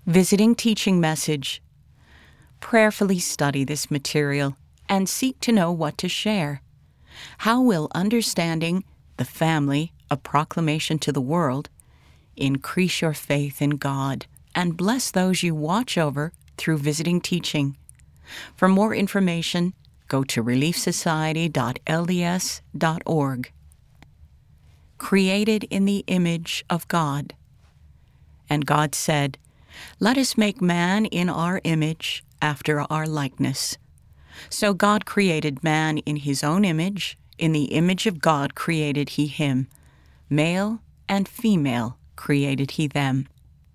Visiting Teaching Message. Prayerfully study this material and seek to know what to share. How will understanding the family, a proclamation to the world, increase your faith in God and bless those you watch over through visiting teaching? For more information, go to reliefsociety.lds.org. Created in the image of God. And God said, "Let us make man in our image, after our likeness." So God created man in his own image. In the image of God created he him. Male and female created he them.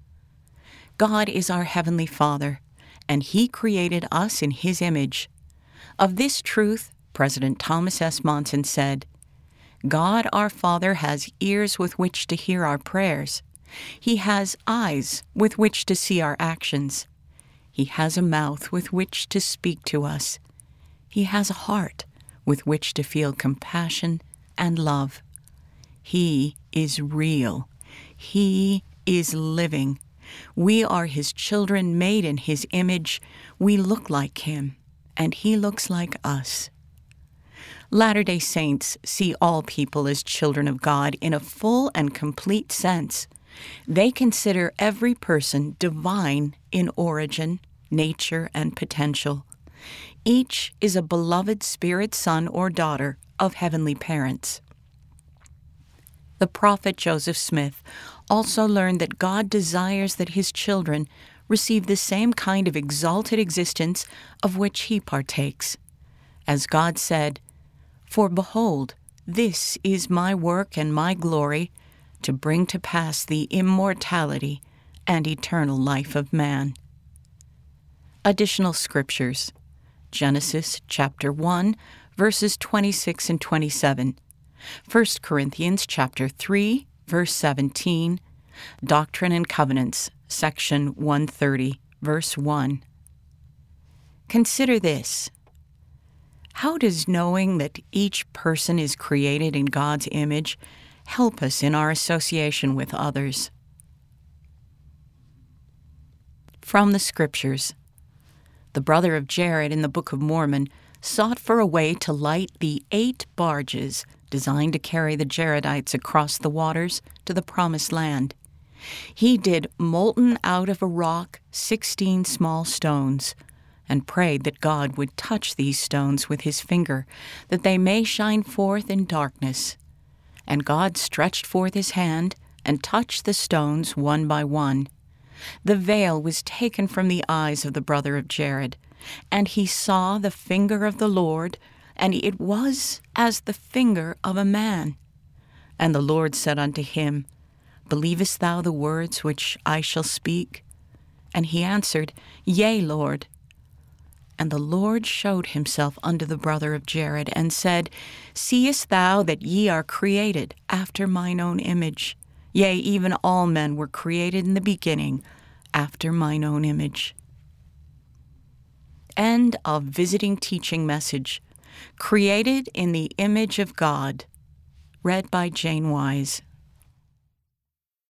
God is our Heavenly Father, and he created us in his image. Of this truth, President Thomas S. Monson said, "God our Father has ears with which to hear our prayers. He has eyes with which to see our actions. He has a mouth with which to speak to us. He has a heart with which to feel compassion and love. He is real. He is living. We are his children made in his image. We look like him, and he looks like us." Latter-day Saints see all people as children of God in a full and complete sense. They consider every person divine in origin, nature, and potential. Each is a beloved spirit son or daughter of heavenly parents. The prophet Joseph Smith also learned that God desires that his children receive the same kind of exalted existence of which he partakes. As God said, "For behold, this is my work and my glory, to bring to pass the immortality and eternal life of man." Additional scriptures: Genesis chapter 1, verses 26 and 27, 1 Corinthians chapter 3, verse 17, Doctrine and Covenants, section 130, verse 1. Consider this. How does knowing that each person is created in God's image help us in our association with others? From the Scriptures. The brother of Jared in the Book of Mormon sought for a way to light the 8 barges designed to carry the Jaredites across the waters to the Promised Land. He did molten out of a rock 16 small stones, and prayed that God would touch these stones with his finger, that they may shine forth in darkness. And God stretched forth his hand and touched the stones one by one. The veil was taken from the eyes of the brother of Jared, and he saw the finger of the Lord, and it was as the finger of a man. And the Lord said unto him, "Believest thou the words which I shall speak?" And he answered, "Yea, Lord." And the Lord showed himself unto the brother of Jared, and said, "Seest thou that ye are created after mine own image? Yea, even all men were created in the beginning after mine own image." End of Visiting Teaching Message. Created in the Image of God. Read by Jane Wise.